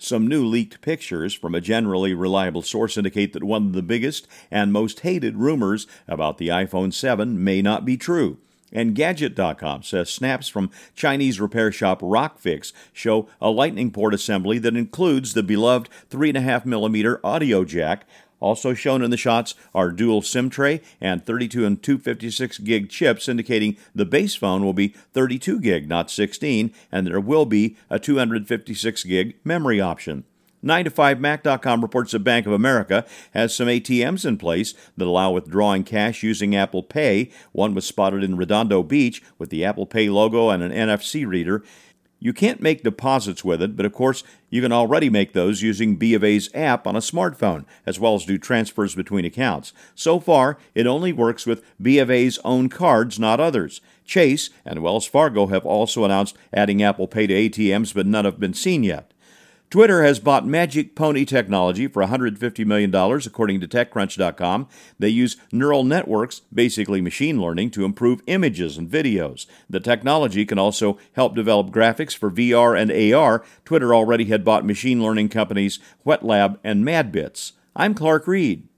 Some new leaked pictures from a generally reliable source indicate that one of the biggest and most hated rumors about the iPhone 7 may not be true. And Gadget.com says snaps from Chinese repair shop Rockfix show a lightning port assembly that includes the beloved 3.5mm audio jack. Also shown in the shots are dual SIM tray and 32 and 256 gig chips, indicating the base phone will be 32 gig, not 16, and there will be a 256 gig memory option. 9to5Mac.com reports that Bank of America has some ATMs in place that allow withdrawing cash using Apple Pay. One was spotted in Redondo Beach with the Apple Pay logo and an NFC reader. You can't make deposits with it, but of course, you can already make those using B of A's app on a smartphone, as well as do transfers between accounts. So far, it only works with B of A's own cards, not others. Chase and Wells Fargo have also announced adding Apple Pay to ATMs, but none have been seen yet. Twitter has bought Magic Pony technology for $150 million, according to TechCrunch.com. They use neural networks, basically machine learning, to improve images and videos. The technology can also help develop graphics for VR and AR. Twitter already had bought machine learning companies WetLab and MadBits. I'm Clark Reed.